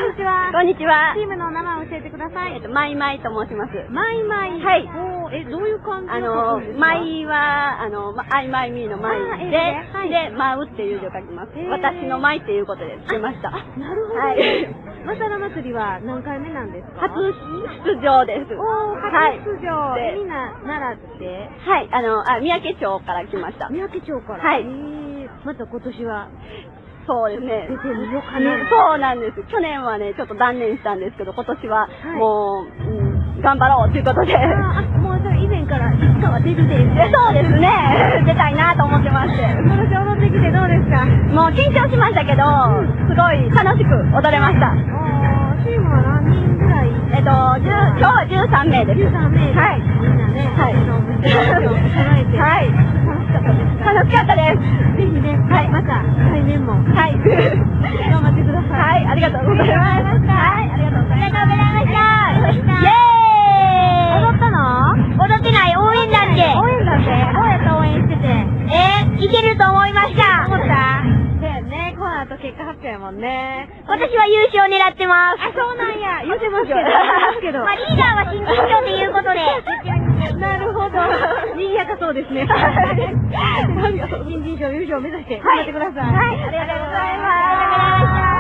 んにちは。 こんにちは。 チームの名前を教えてください。 マイマイと申します。 マイマイ。 はい。 どういう感じの書くんですか？ マイは、アイマイミーのマイで、マウっていう字を書きます。私のマイっていうことでつけました。 なるほど。 はい。 マサラ祭りは何回目なんですか？ 初出場です。 初出場。みんな奈良って？ はい。三宅町から来ました。 三宅町から。 はい。 また今年は？ そうですね。 出てみようかな。 そうなんです。去年はね、ちょっと断念したんですけど、今年はもう、頑張ろうということで。 もうそれ以前からいつかは出てて。 そうですね。出たいなと思ってまして。 今年踊ってきてどうですか？ もう緊張しましたけど、すごい楽しく踊れました。 チームは何人ぐらい？ 今日は13名です。 13名。はい。みんなね。はい。はい。 楽しかったです。 ぜひね、また来年も。 はい。 頑張ってください。 はい。ありがとうございました。はい。ありがとうございました。イェーイ！ 踊ったの？ 踊ってない、応援団で。 応援団で？どうやって応援してて？ いけると思いました。 思った？だよね。この後結果発表やもんね。 私は優勝狙ってます。 あ、そうなんや。言ってますけど。 まあ、リーダーは新人賞ということで。 なるほど。賑やかそうですね。新人賞優勝目指して頑張ってください。 はい。ありがとうございます。